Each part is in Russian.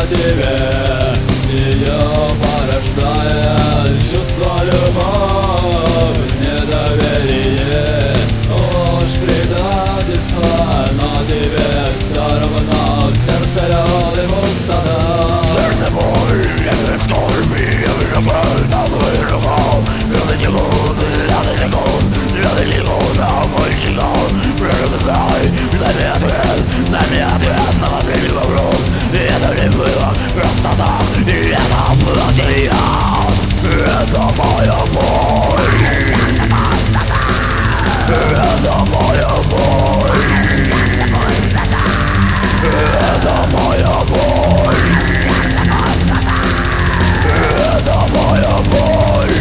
тебе. Ее порождает чувство, любовь, недоверие, ложь, предательство, но тебе все равно в сердце лед и пустота. Сердце мой, every stormy, every rebel, now we rebel. Really не буду, really не буду, больше гон. Дай мне ответ на последний вопрос. И это не было просто так, и это было сейчас. Это моя боль. Это моя боль. Это моя боль. Это моя боль.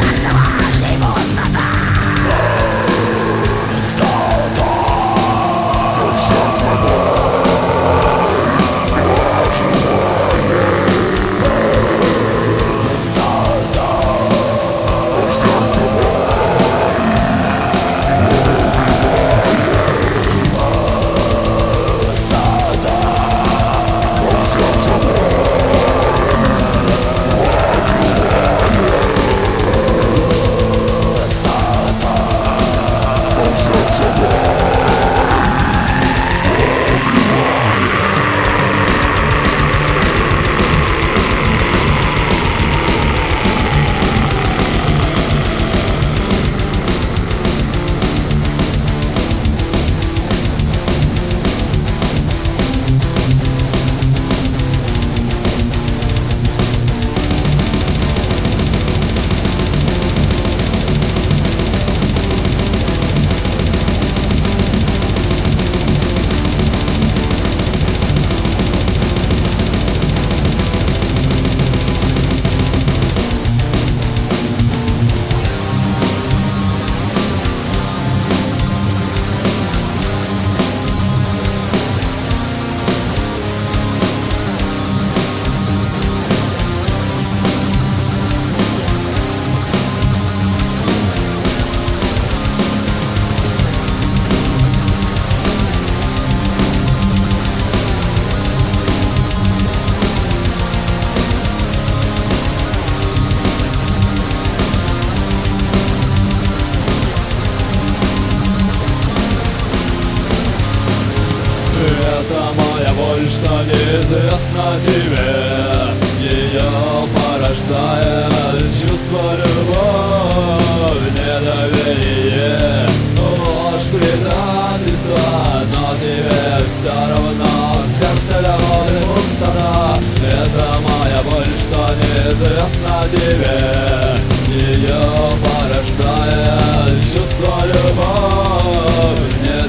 Это моя боль, что неизвестна тебе. Ее порождает чувство, любовь, недоверие, ложь, предательство, но тебе все равно в сердце лед и пустота. Это моя боль, что неизвестна тебе. Ее порождает чувство, любовь,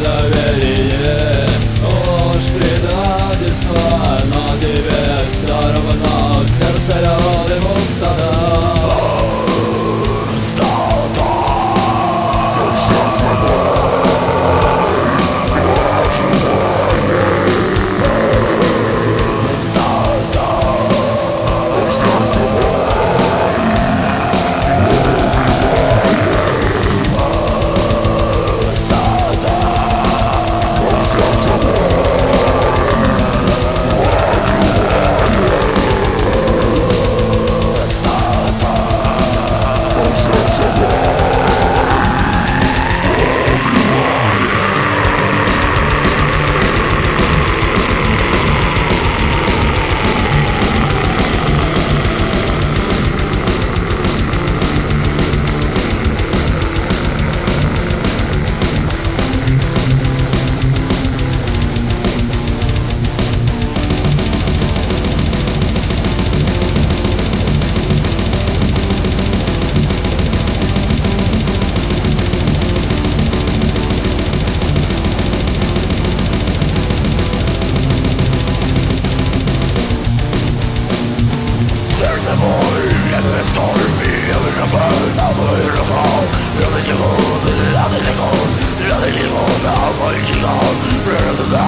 недоверие, ложь, предательство, но тебе все равно в сердце лед и пустота.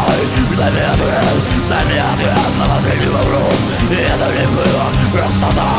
Дай мне ответ на последний вопрос. И это не было просто так.